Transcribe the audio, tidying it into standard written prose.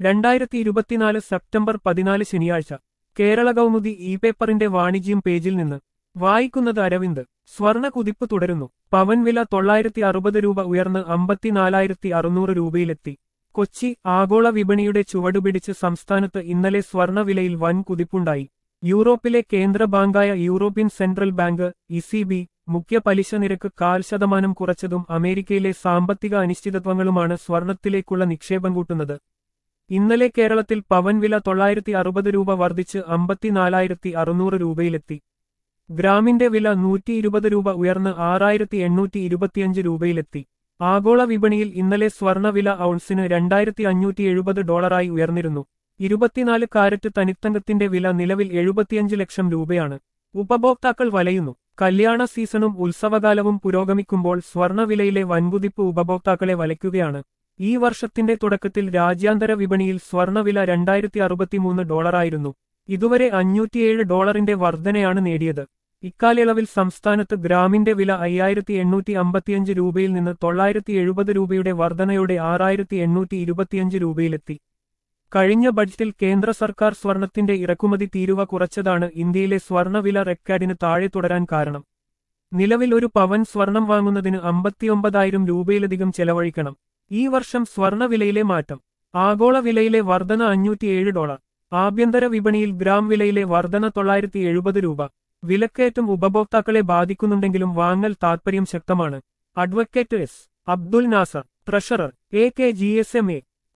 2024 September 14 ശനിയാഴ്ച Kerala Kaumudi E പേപ്പറിന്റെ വാണിജ്യം പേജിൽ നിന്ന് വായിക്കുന്നത് അരവിന്ദ്. സ്വർണ കുതിപ്പ് തുടരുന്നു. പവൻ വില 960 രൂപ ഉയർന്ന് 54,600 രൂപയിലെത്തി. കൊച്ചി. ആഗോള വിപണിയുടെ ചുവടുപിടിച്ച് സംസ്ഥാനത്ത് ഇന്നലെ സ്വർണവിലയിൽ വൻ കുതിപ്പുണ്ടായി. യൂറോപ്പിലെ കേന്ദ്ര ബാങ്കായ യൂറോപ്യൻ സെൻട്രൽ ബാങ്ക് ഇസിബി മുഖ്യ പലിശ നിരക്ക് 0.5% കുറച്ചതും അമേരിക്കയിലെ സാമ്പത്തിക അനിശ്ചിതത്വങ്ങളുമാണ് സ്വർണത്തിലേക്കുള്ള നിക്ഷേപം കൂട്ടുന്നത്. ഇന്നലെ കേരളത്തിൽ പവൻ വില 960 രൂപ വർദ്ധിച്ച് 54,600 രൂപയിലെത്തി. ഗ്രാമിന്റെ വില 120 രൂപ ഉയർന്ന് 6,825 രൂപയിലെത്തി. ആഗോള വിപണിയിൽ ഇന്നലെ സ്വർണവില ഔൺസിന് $2,570 ഉയർന്നിരുന്നു. 24 കാരറ്റ് തനിത്തങ്കത്തിന്റെ വില നിലവിൽ 75 ലക്ഷം രൂപയാണ്. ഉപഭോക്താക്കൾ വലയുന്നു. കല്യാണ സീസണും ഉത്സവകാലവും പുരോഗമിക്കുമ്പോൾ സ്വർണവിലയിലെ വൻകുതിപ്പ് ഉപഭോക്താക്കളെ വലയ്ക്കുകയാണ്. ഈ വർഷത്തിന്റെ തുടക്കത്തിൽ രാജ്യാന്തര വിപണിയിൽ സ്വർണവില $2,063 ആയിരുന്നു. ഇതുവരെ $507 വർധനയാണ് നേടിയത്. ഇക്കാലയളവിൽ സംസ്ഥാനത്ത് ഗ്രാമിന്റെ വില 5,855 രൂപയിൽ നിന്ന് 970 രൂപയുടെ വർധനയോടെ 6,825 രൂപയിലെത്തി. കഴിഞ്ഞ ബഡ്ജറ്റിൽ കേന്ദ്ര സർക്കാർ സ്വർണത്തിന്റെ ഇറക്കുമതി തീരുവ കുറച്ചതാണ് ഇന്ത്യയിലെ സ്വർണവില റെക്കോർഡിന് താഴെ തുടരാൻ കാരണം. നിലവിൽ ഒരു പവൻ സ്വർണം വാങ്ങുന്നതിന് 59,000 രൂപയിലധികം ചെലവഴിക്കണം. ഈ വർഷം സ്വർണവിലയിലെ മാറ്റം. ആഗോള വിലയിലെ വർധന $507. ആഭ്യന്തര വിപണിയിൽ ഗ്രാം വിലയിലെ വർധന 970 രൂപ. വിലക്കയറ്റം ഉപഭോക്താക്കളെ ബാധിക്കുന്നുണ്ടെങ്കിലും വാങ്ങൽ താൽപര്യം ശക്തമാണ്. Advocate S. Abdul Nasar, treasurer, AKGSMA.